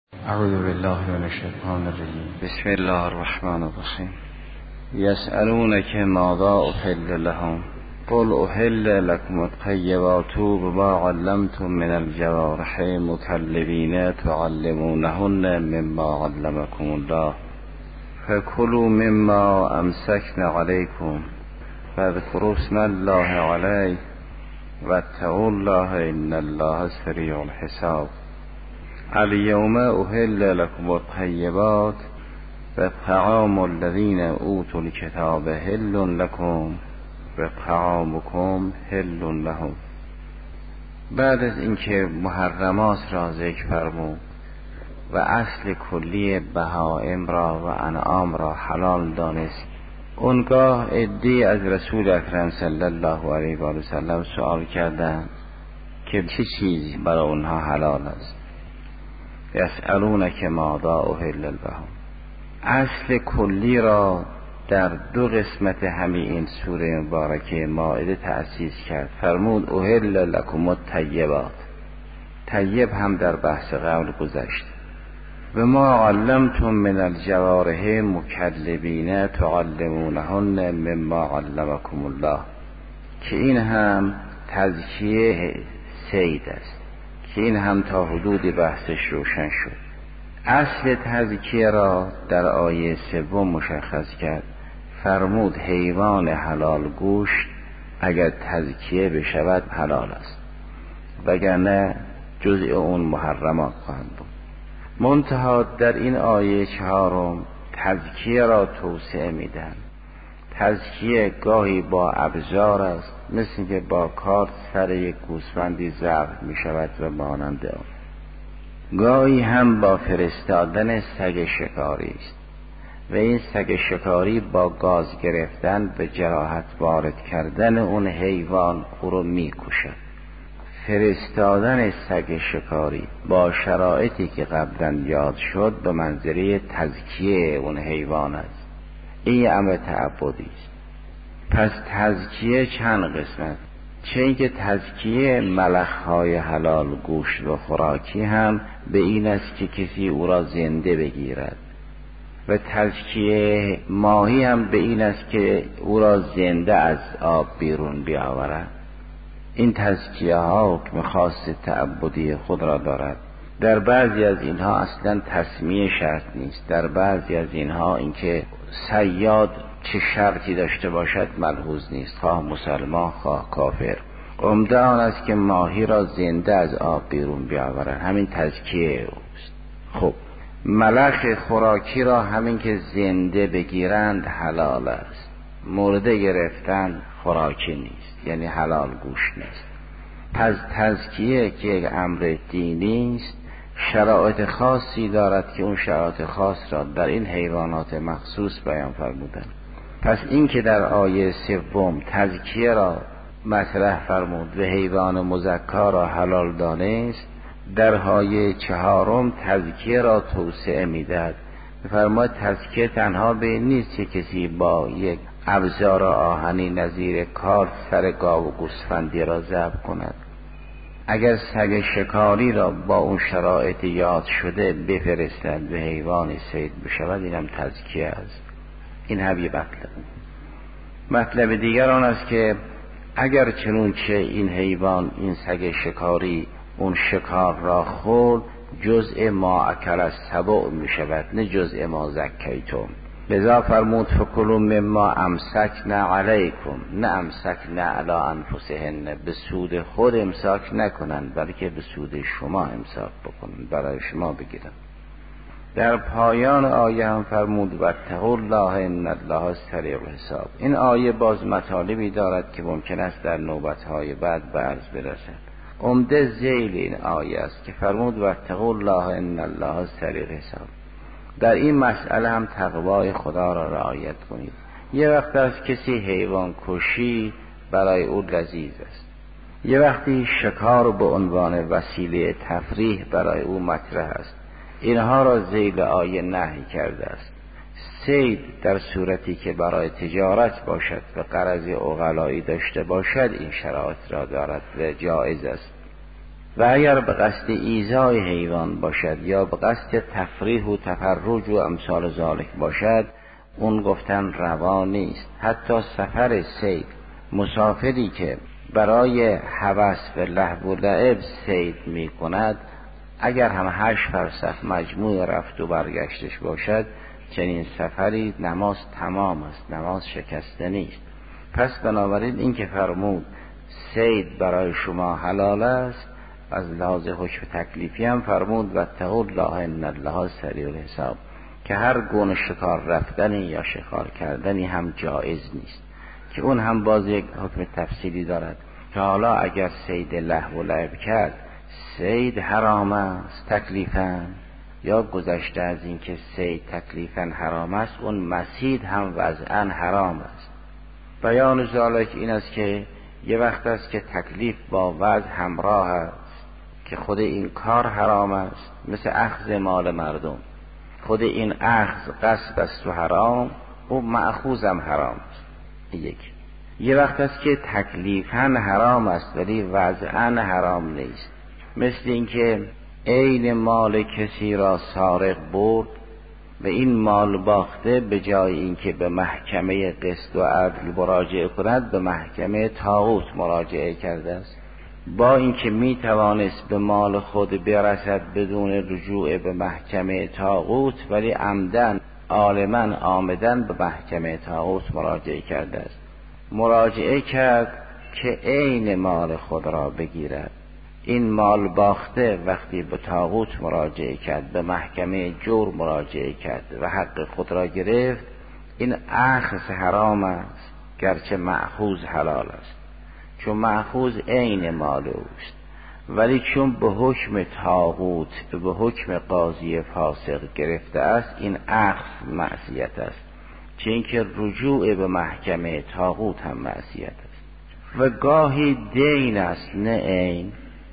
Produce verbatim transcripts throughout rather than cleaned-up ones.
اعوذ بالله من الشیطان الرجیم. بسم الله الرحمن الرحیم. یسألونک ماذا احل لهم قل احل لكم الطیبات وما علمتم من الجوارح مكلبین تعلمونهن مما علمكم الله فكلوا مما امسكن عليكم واذكروا اسم الله عليه واتقوا الله ان الله سریع الحساب. الیوم احل لكم الطیبات و طعام الذین اوتوا الکتاب حل لكم و طعامکم حل لهم. بعد از اینکه محرمات را ذکر فرمود و اصل کلی بهائم را و انعام را حلال دانست، اونگاه عده‌ای از رسول اکرم صلی الله علیه و سلم سوال کردند که چه چیزی برای اونها حلال است. یسألونک ماذا احل لهم. اصل کلی را در دو قسمت همین این سوره مبارکه مائده تأسیس کرد. فرمود احل لکم الطیبات. طیب هم در بحث قبل گذشت. و ما علمتم من الجوارح مکلبین تعلمونهن مما علمکم الله، که این هم تزکیه صید است، که این هم تا حدود بحثش روشن شد. اصل تزکیه را در آیه سوم مشخص کرد. فرمود حیوان حلال گوشت اگر تزکیه بشود حلال است، وگرنه جزء اون محرمات خواهند بود. منتها در این آیه چهارم تزکیه را توسعه میدن. تزکیه گاهی با ابزار است، مثل که با کارت سر یک گوسفندی ذبح می شود و مانند آن. گاهی هم با فرستادن سگ شکاری است و این سگ شکاری با گاز گرفتن و جراحت وارد کردن اون حیوان او رو می کشد. فرستادن سگ شکاری با شرایطی که قبلا یاد شد به منظره تزکیه اون حیوان است. این امر تعبدی است. پس تزکیه چند قسمت، چه اینکه تزکیه ملخهای حلال گوشت و خوراکی هم به این است که کسی او را زنده بگیرد، و تزکیه ماهی هم به این است که او را زنده از آب بیرون بیاورد. این تزکیه ها حکم خاص تعبدی خود را دارد. در بعضی از اینها اصلا تسمیه شرط نیست، در بعضی از اینها اینکه صیاد چه شرطی داشته باشد ملحوظ نیست، خواه مسلمان خواه کافر. عمده آن است که ماهی را زنده از آب بیرون بیاورد، همین تزکیه اوست. خب ملخ خوراکی را همین که زنده بگیرند حلال است، مورد گرفتن خوراکی نیست، یعنی حلال گوشت نیست. پس تزکیه که یک امر دینی است شرایط خاصی دارد که اون شرایط خاص را در این حیوانات مخصوص بیان فرمودند. پس این که در آیه سوم تزکیه را مطرح فرمود و حیوان مزکا را حلال دانست، در آیه چهارم تزکیه را توسعه میدهد. فرمود تزکیه تنها به این نیست که کسی با یک ابزار آهنی نظیر کارت سر گاو و گوسفندی را ذبح کند. اگر سگ شکاری را با اون شرایط یاد شده بفرستد به حیوان صید بشود، اینم تزکیه است. این هم یه مطلب. مطلب دیگر آن است که اگر چنونچه این حیوان، این سگ شکاری اون شکار را خورد، جزء ما اکل السبع می شود، نه جزء ما زکیتم. لذا فرمود فکلوا مما امسکن علیکم، نه امسکن علی انفسهن، به سود خود امساک نکنند بلکه به سود شما امساک بکنند، برای شما بگیرند. در پایان آیه هم فرمود واتقوا الله ان الله سریع الحساب. این آیه باز مطالبی دارد که ممکن است در نوبت‌های بعد به عرض برسد. عمده ذیل این آیه است که فرمود واتقوا الله ان الله سریع الحساب. در این مسئله هم تقوای خدا را رعایت کنید. یه وقت از کسی حیوان کشی برای او لذیذ است، یه وقتی شکار به عنوان وسیله تفریح برای او مطرح است. اینها را ذیل آیه نهی کرده است. صید در صورتی که برای تجارت باشد و غرض عقلایی داشته باشد این شرایط را دارد و جایز است. و اگر به قصد ایذای حیوان باشد یا به قصد تفریح و تفرج و امثال ذالک باشد، اون گفتن روا نیست. حتی سفر صید، مسافری که برای هوس و لهو و لعب صید می کند، اگر هم هشت فرسخ مجموع رفت و برگشتش باشد، چنین سفری نماز تمام است، نماز شکسته نیست. پس بنابراین این که فرمود صید برای شما حلال است، از لحاظ حکم تکلیفی هم فرمود واتقوا الله ان الله سریع الحساب، که هر گونه شکار رفتنی یا شکار کردنی هم جایز نیست، که اون هم باز یک حکم تفصیلی دارد که حالا اگر صید لهو و لعب کرد صید حرام است تکلیفاً، یا گذشته از این که صید تکلیفاً حرام است، اون مصید هم وضعاً حرام است. بیان ذالک این است که یه وقت است که تکلیف با وضع همراه است، که خود این کار حرام است، مثل اخذ مال مردم، خود این اخذ قصد است و حرام، او مأخوذ هم حرام است. یک یه وقت است که تکلیفاً حرام است ولی وضعاً حرام نیست، مثل این که عین مال کسی را سارق برد و این مال باخته به جای اینکه به محکمه قسط و عدل مراجعه کند، به محکمه طاغوت مراجعه کرده است، با اینکه می توانست به مال خود برسد بدون رجوع به محکمه طاغوت، ولی عمدن عالماً آمدن به محکمه طاغوت مراجعه کرده است. مراجعه کرد که عین مال خود را بگیرد. این مال باخته وقتی به طاغوت مراجعه کرد، به محکمه جور مراجعه کرد و حق خود را گرفت، این اخذ حرام است گرچه مأخوذ حلال است، چون مأخوذ عین مال اوست، ولی چون به حکم طاغوت به حکم قاضی فاسق گرفته است، این اخذ معصیت است، چون اینکه رجوع به محکمه طاغوت هم معصیت است. و گاهی دین است نه عین،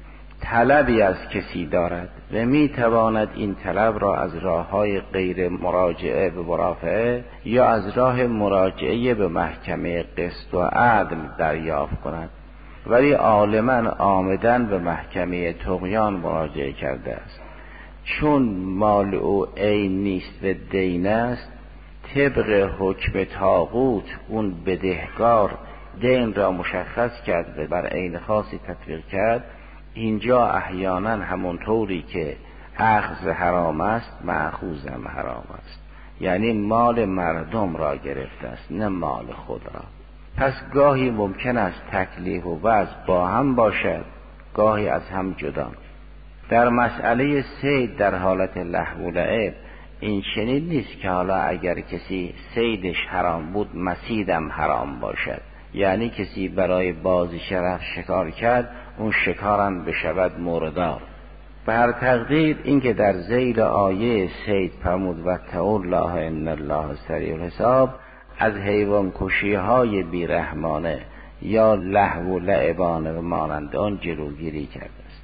طلبی از کسی دارد و می تواند این طلب را از راه های غیر مراجعه به مرافعه یا از راه مراجعه به محکمه قسط و عدل دریافت کند، ولی عالماً آمدن به محکمه طغیان مراجعه کرده است. چون مال او عین نیست و دین است، طبق حکم طاغوت اون بدهکار دین را مشخص کرد و بر عین خاصی تطبیق کرد. اینجا احیانا همونطوری که اخذ حرام است، مأخوذ هم حرام است، یعنی مال مردم را گرفته است نه مال خود را. پس گاهی ممکن است تکلیف و وضع با هم باشد، گاهی از هم جدا. در مسئله صید در حالت لهو و لعب این چنین نیست که حالا اگر کسی صیدش حرام بود مصیدم حرام باشد، یعنی کسی برای بازی شرف شکار کرد، اون شکارم بشود مردار. به هر تقدیر این که در ذیل آیه صید فرمود واتقوا الله ان الله سریع الحساب، از حیوان کشی های بیرحمانه یا لهو و لعبانه و مانند آن جلوگیری کرده است.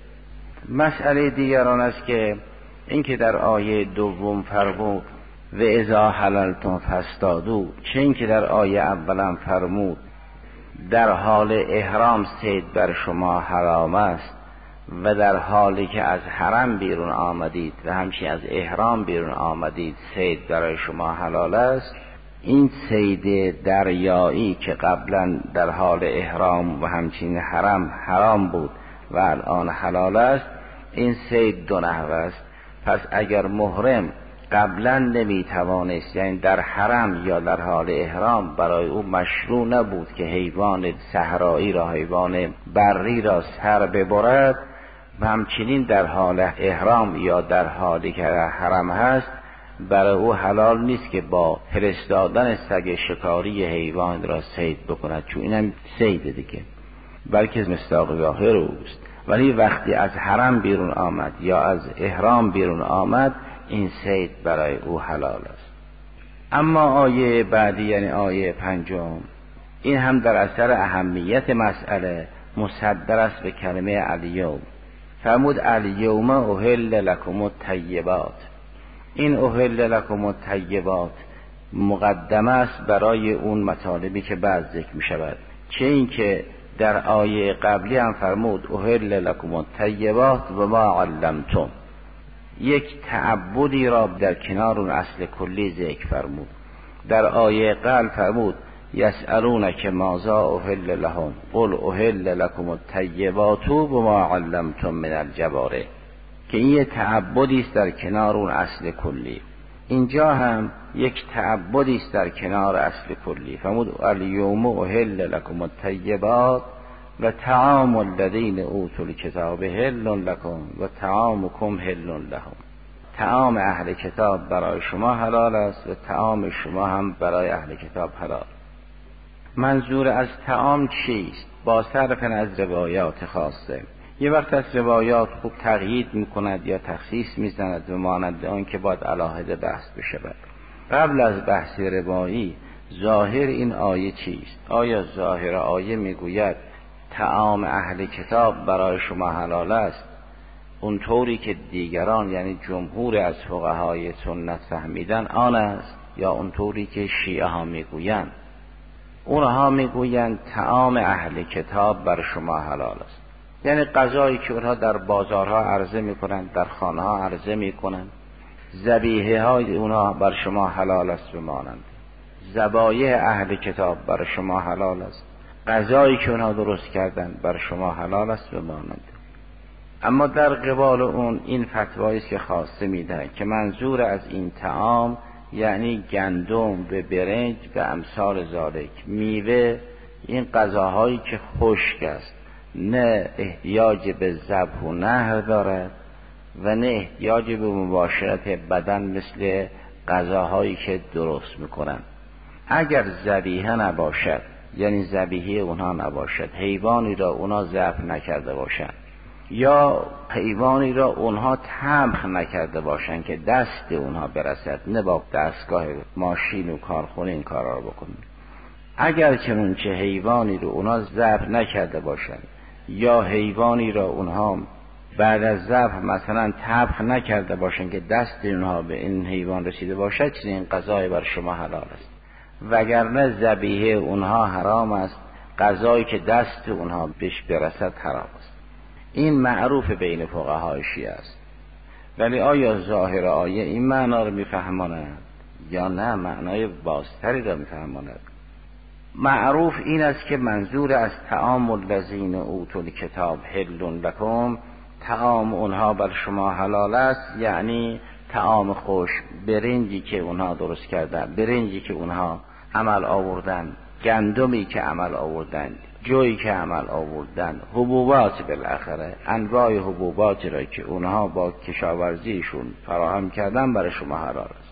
مسئله دیگران است که این که در آیه دوم فرمود و اذا حللتم فاصطادوا، چه این که در آیه اولا فرمود در حال احرام صید بر شما حرام است و در حالی که از حرم بیرون آمدید و همچنین از احرام بیرون آمدید صید برای شما حلال است. این صید دریایی که قبلا در حال احرام و همچنین حرم حرام بود و الان حلال است، این صید دو نحو است. پس اگر محرم قبلا نمیتوانست، یعنی در حرم یا در حال احرام برای او مشروع نبود که حیوان صحرایی را، حیوان بری را سر ببرد، و همچنین در حال احرام یا در حالی که حرم هست برای او حلال نیست که با فرستادن سگ شکاری حیوان را صید بکند، چون اینم صید دیگه بلکه مصداق ظاهر اوست. ولی وقتی از حرم بیرون آمد یا از احرام بیرون آمد، این صید برای او حلال است. اما آیه بعدی یعنی آیه پنجم، این هم در اثر اهمیت مسئله مصدر است به کلمه الیوم. فرمود الیوم احل لکم الطیبات. این احل لکم الطیبات مقدمه است برای اون مطالبی که بعد ذکر می شود، چه این که در آیه قبلی هم فرمود احل لکم الطیبات و ما علمتم، یک تعبدی را در کنار اون اصل کلی ذکر فرمود. در آیه قبل فرمود یسألونک ماذا احل لهم قل احل لکم الطیبات و ما علمتم من الجوارح، که این یک تعبدی است در کنار اون اصل کلی. اینجا هم یک تعبدی است در کنار اصل کلی. فرمود الیوم احل لکم الطیبات و طعام الذین اوتوا الکتاب حل لکم و طعامکم حل لهم. طعام اهل کتاب برای شما حلال است و طعام شما هم برای اهل کتاب حلال. منظور از طعام چیست؟ با صرف از روایات خاصه. یه وقت از روایات خوب تقیید میکند یا تخصیص میزند و مانند آن که باید علاهده بحث بشود. قبل از بحث روایی ظاهر این آیه چیست؟ آیا ظاهر آیه میگوید طعام اهل کتاب برای شما حلال است اونطوری که دیگران یعنی جمهور از فقهای سنت فهمیدن آن است، یا اونطوری که شیعه ها میگویند؟ اونها میگویند طعام اهل کتاب بر شما حلال است، یعنی غذایی که اونها در بازارها عرضه میکنند، در خانه ها عرضه میکنند، ذبیحه های اونها بر شما حلال است و مانند. ذبایح اهل کتاب بر شما حلال است، غذایی که اونها درست کردن بر شما حلال است و مانند. اما در قبال اون این فتوایی است که خاصه میدهند که منظور از این طعام یعنی گندم به برنج و امثال ذالک، میوه، این غذاهایی که خشک است، نه احتیاج به ذبح و نحر دارد و نه احتیاج به مباشرت بدن مثل غذاهایی که درست میکنن. اگر ذبیحه نباشد، یعنی ذبیحه اونها نباشد، حیوانی را اونها ذبح نکرده باشند یا حیوانی را اونها طبخ نکرده باشند که دست اونها برسد، نه با دستگاه ماشین و کارخونه این کارا رو بکنند. اگر چنانچه حیوانی رو اونها ذبح نکرده باشند یا حیوانی را اونها بعد از ذبح مثلا طبخ نکرده باشند که دست اونها به این حیوان رسیده باشد، چنین غذای بر شما حلال است. وگرنه ذبیحه اونها حرام است، غذایی که دست اونها بهش برسد حرام است. این معروف بین فقهای شیعه است. ولی آیا ظاهر آیه این معنا رو میفهماند یا نه معنای بازتری را میفهماند؟ معروف این است که منظور از طعام الذین اوتوا الکتاب حل لکم، طعام اونها بر شما حلال است، یعنی طعام خوش، برنجی که اونها درست کردن، برنجی که اونها عمل آوردن، گندمی که عمل آوردن، جویی که عمل آوردن، حبوبات، بالاخره انواع حبوبات را که اونها با کشاورزیشون فراهم کردن برای شما حلال است.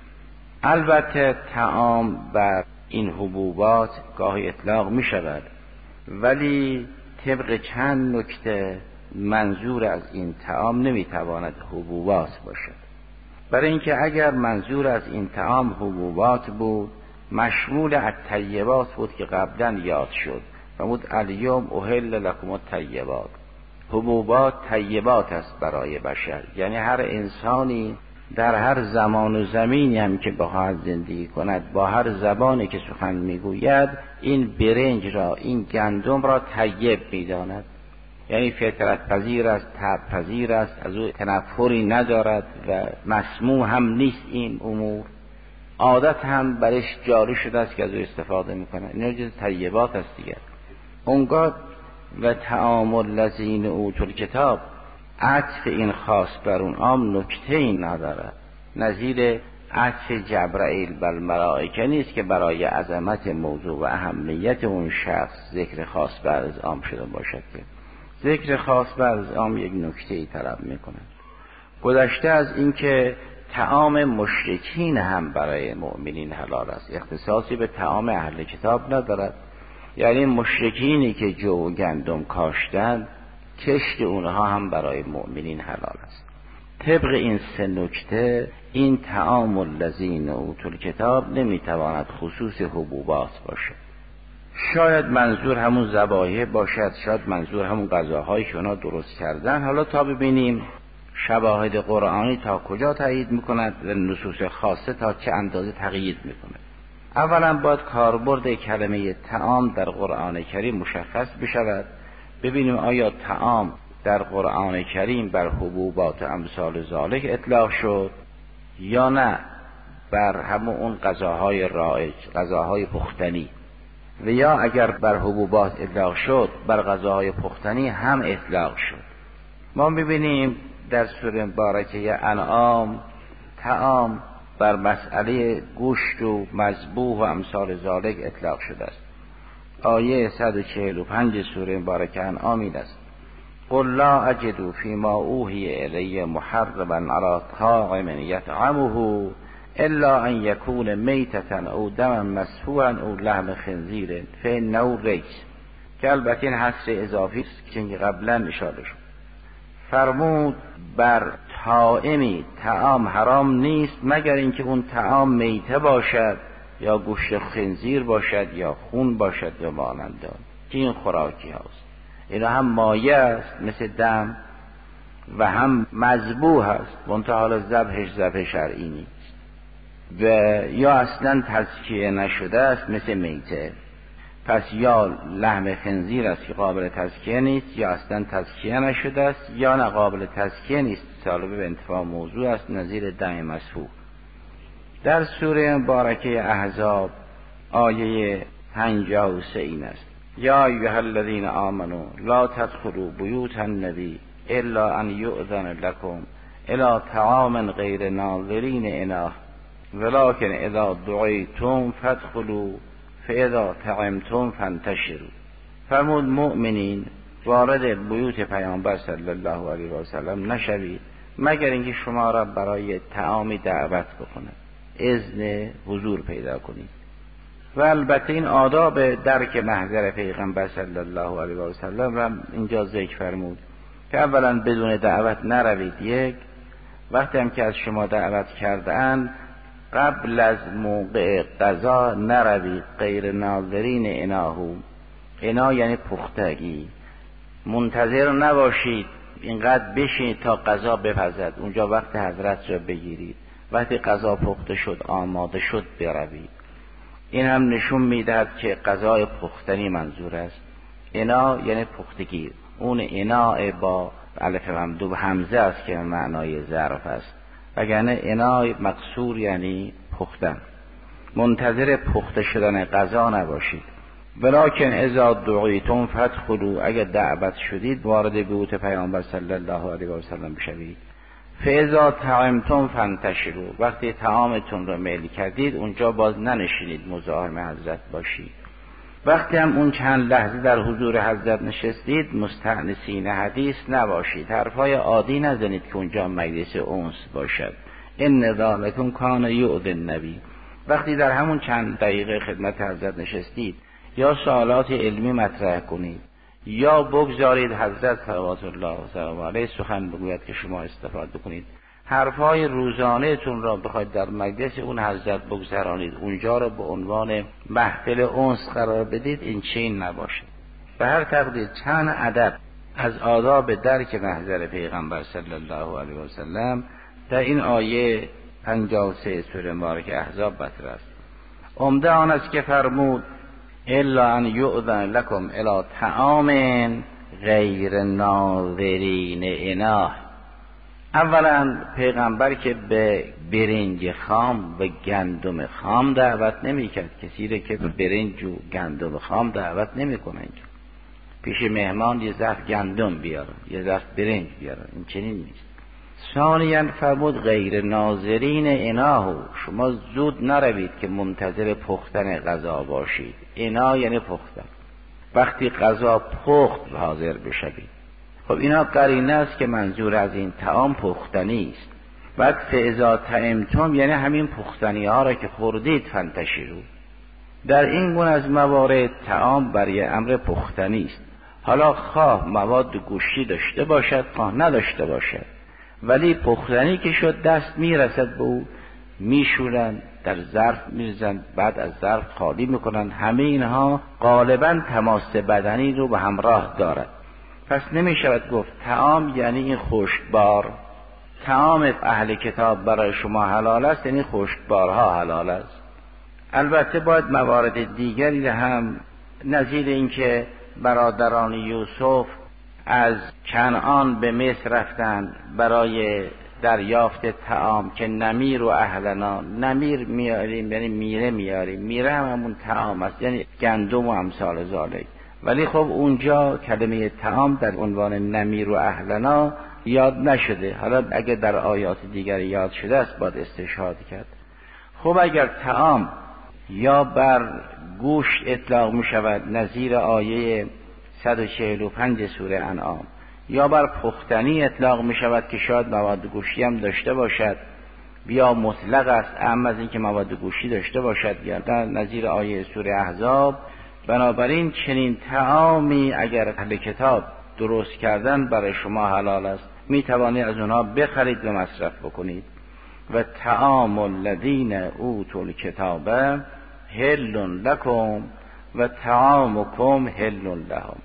البته طعام و این حبوبات گاهی اطلاق می شود، ولی طبق چند نکته منظور از این طعام نمی تواند حبوبات باشد. برای اینکه اگر منظور از این طعام حبوبات بود مشمول الطیبات بود که قبلا یاد شد. فرمود الیوم احل لکم الطیبات، حبوبات طیبات است برای بشر، یعنی هر انسانی در هر زمان و زمینی هم که بخواهد زندگی کند، با هر زبانی که سخن میگوید، این برنج را، این گندم را طیب میداند، یعنی فطرت پذیر است، طبع پذیر است، از او تنفری ندارد و مسموم هم نیست. این امور عادت هم برش جاری شده است که از او استفاده میکنه. اینا جز طیبات است دیگر. اونگاه و طعام الذین اوتوا الکتاب، عطف این خاص بر اون عام نکته این ندارد، نظیر عطف جبرائیل بر ملائکه نیست که برای عظمت موضوع و اهمیت اون شخص ذکر خاص بر از عام شده باشد. که ذکر خاص بر از عام یک نکته ای طلب میکند. گذشته از این که طعام مشرکین هم برای مؤمنین حلال است، اختصاصی به طعام اهل کتاب ندارد. یعنی مشرکینی که جو و گندم کاشتن، کشت اونها هم برای مؤمنین حلال است. طبق این سه نکته این طعام الذین اوتوا الکتاب نمیتواند خصوص حبوبات باشد. شاید منظور همون ذبایح باشد، شاید منظور همون غذاهایی که اونا درست کردن. حالا تا ببینیم شواهد قرآنی تا کجا تایید میکند و نصوص خاصه تا چه اندازه تقیید میکند. اولا باید کاربرد کلمه طعام در قرآن کریم مشخص بشود. ببینیم آیا طعام در قرآن کریم بر حبوبات و امثال ذالک اطلاق شد یا نه بر همون اون غذاهای رایج، غذاهای پختنی، و یا اگر بر حبوبات اطلاق شد بر غذاهای پختنی هم اطلاق شد. ما می‌بینیم در سوره مبارکه انعام طعام بر مسئله گوشت و مذبوح و امثال ذالک اطلاق شده است. آیه صد و چهل و پنج سوره مبارکه انعام این است: قل لا اجد فیما اوحی الی محرما علی طاعم یطعمه الا ان یکون میتة او دما مسفوحا او لحم خنزیر فانه رجس، که البته این حصر اضافی است که قبلا اشاره شد. فرمود بر طاعمی طعام حرام نیست مگر اینکه اون طعام میته باشد یا گوشت خنزیر باشد یا خون باشد یا مانند آن، که این خوراکی هاست. اینا هم مایه است مثل دم و هم مذبوح است، منتها حالا ذبحش ذبح شرعی نیست و یا اصلا تزکیه نشده است مثل میته. پس یا لحم خنزیر است که قابل تزکیه نیست یا اصلا تزکیه نشده است یا نه قابل تزکیه نیست، طالب به انتفاع موضوع است، نظیر دم مسفوح. در سوره مبارکه احزاب آیه پنجاه و سه این است: یا ایها الذین آمنوا لا تدخلوا بیوت النبی الا ان یؤذن لکم الی طعام غیر ناظرین اناه ولکن اذا دعیتم فادخلوا فاذا طعمتم فانتشروا. فرمود مؤمنین وارد بیوت پیامبر صلی الله علیه و سلم نشوید مگر اینکه شما را برای طعامی دعوت بکنه، اذن حضور پیدا کنید. و البته این آداب درک محضر پیغمبر صلی الله علیه و سلم را اینجا ذکر فرمود که اولا بدون دعوت نروید. یک، وقتی هم که از شما دعوت کردن قبل از موقع قضا نروید، غیر ناظرین اناهو، انا یعنی پختگی، منتظر نباشید اینقدر بشینید تا قضا بپزد، اونجا وقت حضرت را بگیرید، وقتی قضا پخته شد آماده شد بروید. این هم نشون میدهد که غذای پختنی منظور است. انا یعنی پختگی، اون انا با الف ممدود همزه است که معنای ظرف است، وگرنه انا مقصور یعنی پختن. منتظر پخته شدن غذا نباشید. ولکن اذا دعیتم فادخلوا، اگر دعوت شدید وارد بیوت پیامبر صلی الله علیه و سلم بشوید. فاذا طعمتم فانتشروا، وقتی طعامتون رو میل کردید اونجا باز ننشینید، مزاحم حضرت باشید. وقتی هم اون چند لحظه در حضور حضرت نشستید مستأنسین حدیث نباشید، حرفای عادی نزنید که اونجا مجلس انس باشد. ان ذالکم کان یؤذی النبی. وقتی در همون چند دقیقه خدمت حضرت نشستید یا سوالات علمی مطرح کنید یا بگذارید حضرت صلوات الله وسلامه علیه سخن بگوید که شما استفاده کنید. حرفای روزانه تون را بخواید در مجلس اون حضرت بگذرانید، اونجا را به عنوان محفل انس قرار بدید، این چین نباشه. به هر تقدیر چند ادب از آداب درک محضر پیغمبر صلی الله علیه و سلم در این آیه پنجاه و سه سوره مبارکه احزاب مطرح است. عمده آن است که فرمود الا ان یؤذن لکم الی طعام غیر ناظرین اناه. اولا پیغمبر که به برنج خام و گندم خام دعوت نمی کرد، کسی را که به برنج و گندم خام دعوت نمی کنه. پیش مهمان یه ظرف گندم بیارن، یه ظرف برنج بیارن، این چنین نیست. ثانیاً فرمود غیر ناظرین اناه، شما زود نروید که منتظر پختن غذا باشید. انا یعنی پختن، وقتی غذا پخت حاضر بشوید. خب اینا قرینه است که منظور از این طعام پختنی است. بعد فاذا طعمتم یعنی همین پختنی ها را که خوردید فانتشروا. در این گونه از موارد طعام برای امر پختنی است. حالا خواه مواد گوشتی داشته باشد خواه نداشته باشد، ولی پختنی که شد دست میرسد به او، میشورن در ظرف میرزن، بعد از ظرف خالی میکنن. همه اینها غالبا تماس بدنی رو به همراه دارد. پس نمیشود گفت طعام یعنی این خشکبار. طعام اهل کتاب برای شما حلال است یعنی خشکبارها حلال است. البته باید موارد دیگری هم نظیر این که برادران یوسف از کنعان به مصر رفتند برای دریافت طعام که نمیر و اهلنا، نمیر میاریم یعنی میره میاریم، میره هم همون طعام است یعنی گندم و امثال ذالک، ولی خب اونجا کلمه طعام در عنوان نمیر و اهلنا یاد نشده. حالا اگر در آیات دیگر یاد شده است باید استشهاد کرد. خب اگر طعام یا بر گوشت اطلاق می شود نظیر آیه صد و چهل و پنج سوره انعام، یا بر پختنی اطلاق می شود که شاید مواد گوشتی هم داشته باشد، یا مطلق است اما از این که مواد گوشتی داشته باشد، یا در نظیر آیه سوره احزاب. بنابراین چنین طعامی اگر اهل کتاب درست کردن برای شما حلال است، می توانید از اونها بخرید و مصرف بکنید. و طعام الذین اوتوا الکتاب حل لکم و طعامکم حل لهم.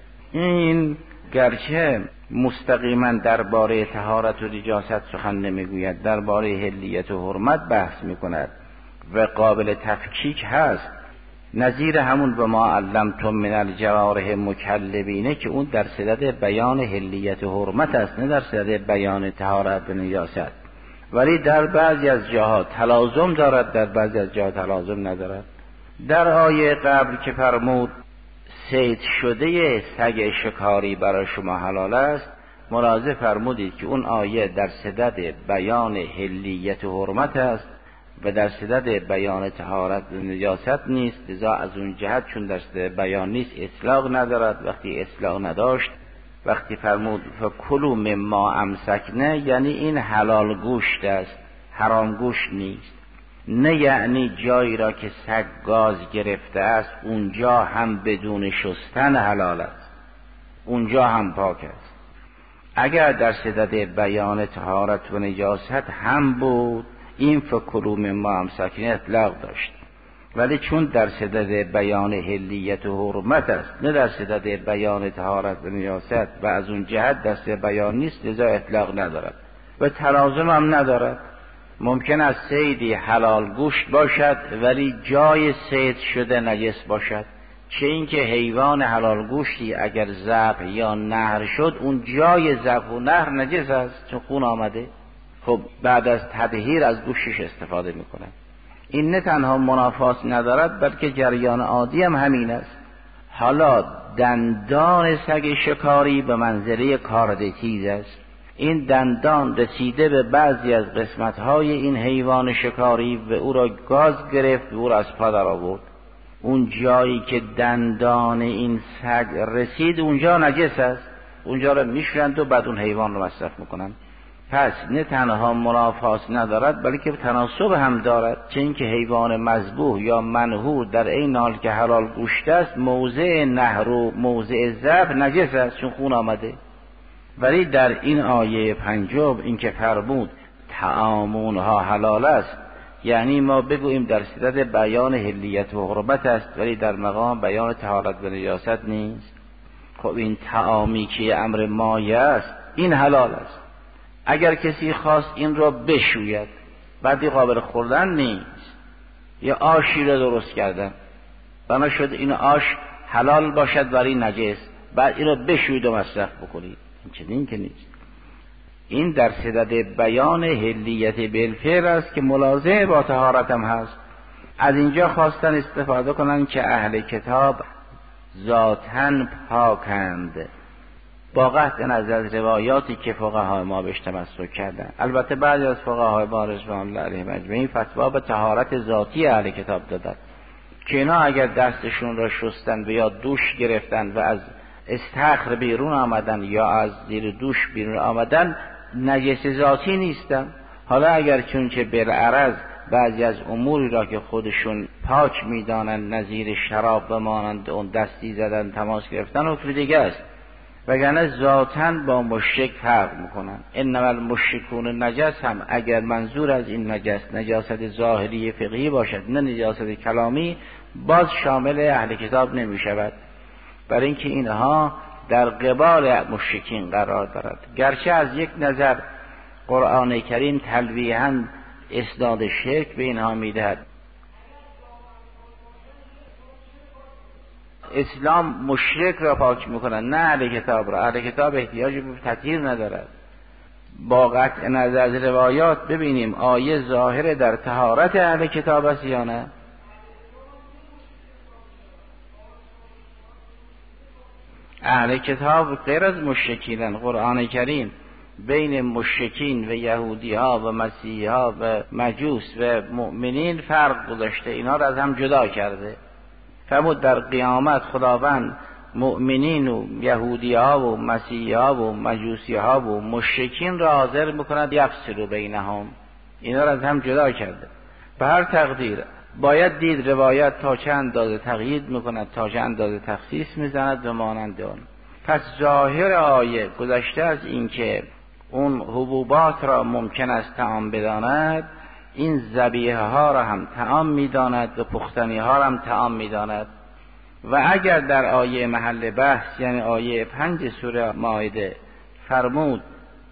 این گرچه مستقیما درباره طهارت و نجاست سخن نمیگوید، درباره حلیت و حرمت بحث میکند و قابل تفکیک هست، نظیر همون به ما علمتم من الجوارح مکلبینه که اون در صدد بیان حلیت و حرمت است، نه در صدد بیان طهارت و نجاست. ولی در بعضی از جاها تلازم دارد، در بعضی از جاها تلازم ندارد. در آیه قبل که فرمود صید شده سگ شکاری برای شما حلال است، ملاحظه فرمودید که اون آیه در صدد بیان حلیت و حرمت است و در صدد بیان طهارت و نجاست نیست. لذا از اون جهت چون در صدد بیان نیست اطلاق ندارد. وقتی اطلاق نداشت، وقتی فرمود فکلوا مما امسکنا، یعنی این حلال گوشت است، حرام گوشت نیست. نه یعنی جایی را که سگ گاز گرفته است اونجا هم بدون شستن حلال است، اونجا هم پاک است. اگر در صدد بیان طهارت و نجاست هم بود، این فکلوا مما امسکنا اطلاق داشت. ولی چون در صدد بیان حلیت و حرمت است، نه در صدد بیان طهارت و نجاست و از اون جهت دست بیان نیست، لذا اطلاق ندارد و تلازم هم ندارد. ممکن است صیدی حلال گوشت باشد ولی جای صید شده نجس باشد، چه اینکه حیوان حلال گوشتی اگر ذبح یا نحر شد اون جای ذبح و نحر نجس است چون خون آمده. خب بعد از تطهیر از گوشتش استفاده میکنن. این نه تنها منافات ندارد بلکه جریان عادی هم همین است. حالا دندان سگ شکاری به منزله کارد تیز است. این دندان رسیده به بعضی از قسمت‌های این حیوان شکاری و او را گاز گرفت و او را از پا در آورد. اون جایی که دندان این سگ رسید اونجا نجس است، اونجا را میشورند و بعد اون حیوان را مصرف میکنند. پس نه تنها منافات ندارد بلکه تناسب هم دارد، چه اینکه حیوان مذبوح یا منحور در این حال که حلال گوشت است موضع نحر و موضع ذبح نجس است چون خون آمده. ولی در این آیه پنجم این که فرمود طعام اونها حلال است، یعنی ما بگوییم در صدد بیان حلیت و حرمت است ولی در مقام بیان طهارت و نجاست نیست. خب این طعامی که امر مایه است این حلال است. اگر کسی خواست این را بشوید بعدی قابل خوردن نیست، یا آشی را درست کردن بنا شد این آش حلال باشد ولی نجس، بعد این را بشوید و مصرف بکنید، این چنین که نیست. این در صدد بیان حلیت بالفعل است که ملازم با طهارت هم هست. از اینجا خواستن استفاده کنن که اهل کتاب ذاتاً پاکند با قطع نظر روایاتی که فقهای ما بهش تمسک کردن. البته بعضی از فقهای ما رضوان الله علیهم اجمعین فتوا به طهارت ذاتی اهل کتاب دادن که اینا اگر دستشون را شستن و یا دوش گرفتن و از استخر بیرون آمدن یا از زیر دوش بیرون آمدن نجس ذاتی نیستن. حالا اگر چونچه بالعرض بعضی از اموری را که خودشون پاک میدانن نظیر شراب و مانند اون دستی زدن تماس گرفتن حکم دیگه است، وگرنه ذاتاً با مشرک فرق میکنن. انما المشرکون نجس هم اگر منظور از این نجس نجاست ظاهری فقهی باشد نه نجاست کلامی، باز شامل اهل کتاب نمیشود، برای اینکه اینها در قبال مشرکین قرار دارد. گرچه از یک نظر قرآن کریم تلویحاً اسناد شرک به اینها میدهد. اسلام مشرک را پاک میکنن، نه اهل کتاب را. اهل کتاب احتیاج به تطهیر ندارد. با قطع نظر از روایات ببینیم آیه ظاهر در طهارت اهل کتاب است یا نه؟ اهل کتاب غیر از مشرکین. قرآن کریم بین مشرکین و یهودی ها و مسیحی ها و مجوس و مؤمنین فرق گذاشته، اینا را از هم جدا کرده. فرمود در قیامت خداوند مؤمنین و یهودی ها و مسیحی ها و مجوسی ها و مشرکین را حاضر میکند یفصلوا بینهم، اینا را از هم جدا کرده. به هر تقدیر باید دید روایت تا چند اندازه تقیید میکند، تا چند اندازه تخصیص میزند و مانند آن. پس ظاهر آیه گذشته از این که اون حبوبات را ممکن است طعام بداند، این ذبیحه ها را هم طعام میداند و پختنی ها را هم طعام میداند. و اگر در آیه محل بحث یعنی آیه پنج سوره مائده فرمود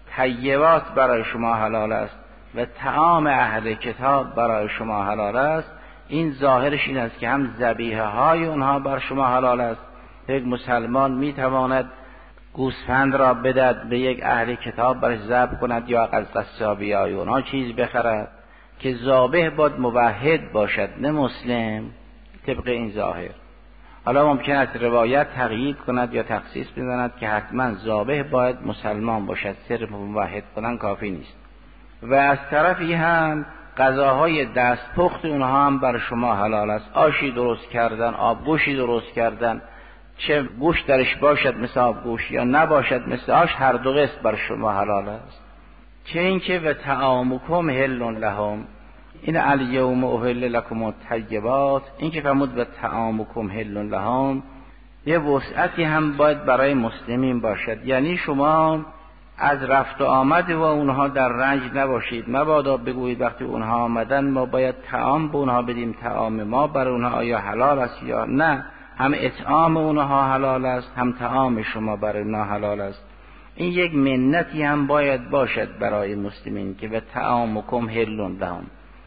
طیبات برای شما حلال است و طعام اهل کتاب برای شما حلال است، این ظاهرش این است که هم ذبیحه های اونها بر شما حلال است. یک مسلمان میتواند گوسفند را بدهد به یک اهل کتاب برش ذبح کند یا از قصابی های اونها چیز بخرد که ذابح باید موحد باشد نه مسلم، طبق این ظاهر. حالا ممکن است روایت تقیید کند یا تخصیص بزند که حتما ذابح باید مسلمان باشد، صرف موحد کنن کافی نیست. و از طرفی هم غذاهای دست پخت اونها هم بر شما حلال است. آشی درست کردن، آبگوشی درست کردن، چه گوشت درش باشد مثل آبگوش یا نباشد مثل آش، هر دو قسم بر شما حلال است. چه اینکه و طعامکم حل لهم، این الیوم احل لکم الطیبات، این که فرمود و طعامکم حل لهم یه وسعتی هم باید برای مسلمین باشد. یعنی شما از رفت و آمد و اونها در رنج نباشید. مبادا بگویید وقتی اونها آمدن ما باید طعام به اونها بدیم، طعام ما برای اونها آیا حلال است یا نه. هم اطعام اونها حلال است، هم طعام شما برای اونها حلال است. این یک منتی هم باید باشد برای مسلمین که و طعامکم حل لهم.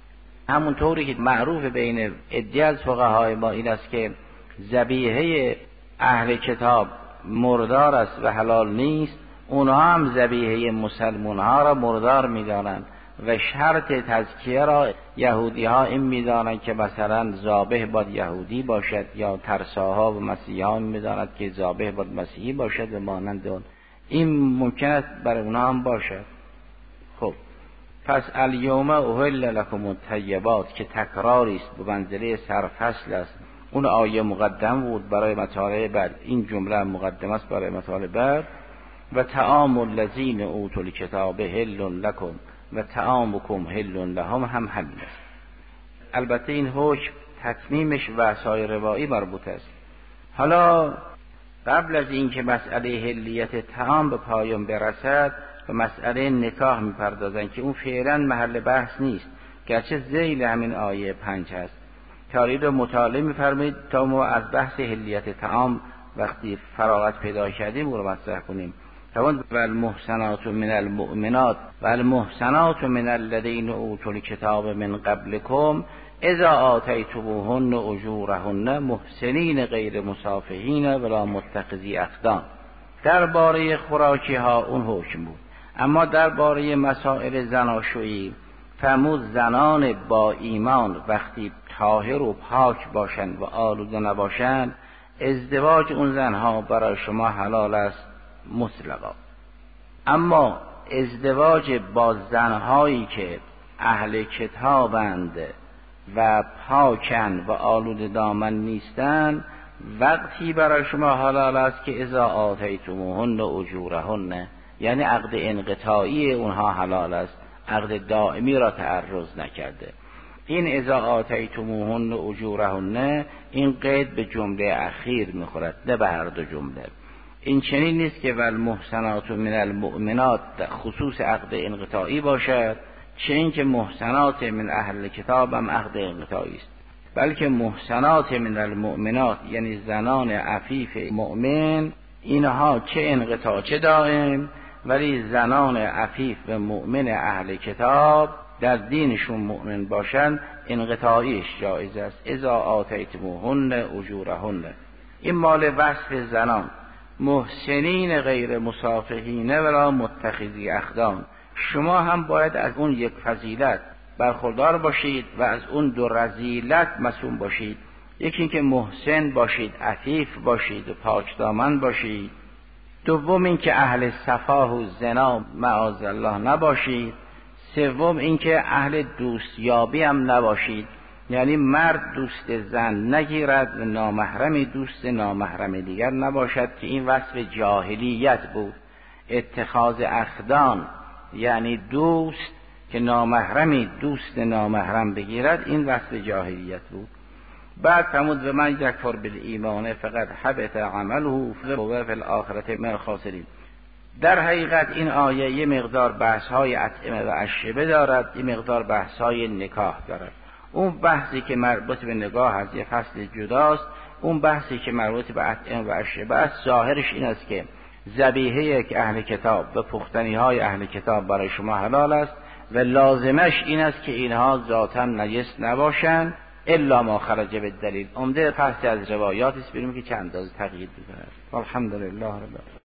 همون طوری که معروف بین عده از فقهای ما این است که ذبیحه اهل کتاب مردار است و حلال نیست، اونها هم ذبیحه مسلمان ها را مردار می‌دانند و شرط تزکیه را یهودی ها این می‌دانند که مثلا ذابح باید یهودی باشد، یا ترساها و مسیحی ها می‌دانند که ذابح باید مسیحی باشد و مانند اون. این ممکن است برای اونها هم باشد. خب پس الیوم احل لکم الطیبات که تکراری است، به منزله سرفصل است. اون آیه مقدم بود برای مطالعه بعد، این جمله مقدم است برای مطالعه بعد. و طعام الذین اوتوا الکتاب حل لکم و طعامکم حل لهم هم همین است. البته این حکم تتمیمش و سایر روایی مربوط است. حالا قبل از اینکه مسئله حلیت طعام به پایان برسد و مسئله نکاح میپردازن که اون فعلا محل بحث نیست، گرچه ذیل همین آیه پنج هست. تاریخ رو مطالعه میفرمایید تا ما از بحث حلیت طعام وقتی فراغت پیدا کردیم او رو مطرح کنیم. فرمود و المحصنات من المؤمنات و المحصنات من الذین اوتوا الکتاب من قبلکم اذا آتیتموهن اجورهن محسنین غیر مسافحین ولا متخذی اخدان. درباره خوراکی ها اون حکم بود، اما درباره مسائل زناشویی فرمود زنان با ایمان وقتی طاهر و پاک باشند و آلوده نباشند ازدواج اون زنها برای شما حلال است مطلقا. اما ازدواج با زنهایی که اهل کتابند و پاکن و آلوده دامن نیستند وقتی برای شما حلال است که اذا آتیتموهن اجورهن، یعنی عقد انقطاعی اونها حلال است، عقد دائمی را تعرض نکرده. این اذا آتیتموهن اجورهن این قید به جمله اخیر میخورد نه به هر دو جمله. این چنین نیست که والمحصنات من المؤمنات خصوص عقد انقطاعی باشد، چه این که محصنات من اهل کتاب هم عقد انقطاعی است، بلکه محصنات من المؤمنات یعنی زنان عفیف مؤمن اینها چه انقطاع چه دائم، ولی زنان عفیف و مؤمن اهل کتاب در دینشون مؤمن باشند انقطاعیش جایز است. اذا آتیتموهن اجورهن. این مال وصف زنان. محسنین غیر مصافحین ولا متخذی اخدان. شما هم باید از اون یک فضیلت برخوردار باشید و از اون دو رذیلت مسئول باشید. یکی اینکه محسن باشید، عفیف باشید و پاکدامن باشید. دوم اینکه اهل صفاه و زنا معاذ الله نباشید. سوم اینکه اهل دوستیابی هم نباشید، یعنی مرد دوست زن نگیرد و نامحرمی دوست نامحرم دیگر نباشد، که این وصف جاهلیت بود. اتخاذ اخدان یعنی دوست که نامحرمی دوست نامحرم بگیرد، این وصف جاهلیت بود. بعد فرمود و من یکفر بالایمان فقط حبط عمله و فی الاخرة من الخاسرین. در حقیقت این آیه یه مقدار بحث‌های اطعمه و اشربه دارد، یه مقدار بحث‌های نکاح دارد. اون بحثی که مربوط به نکاح از یه فصل جداست، اون بحثی که مربوط به اطعمه و اشربه است ظاهرش این است که ذبیحه که اهل کتاب و پختنی‌های اهل کتاب برای شما حلال است و لازمش این است که اینها ذاتاً نجس نباشند الا ما خرج بالدلیل. عمده بحث از روایات است، بریم که چند اندازه تغییر بده. الحمدلله رب العالمین.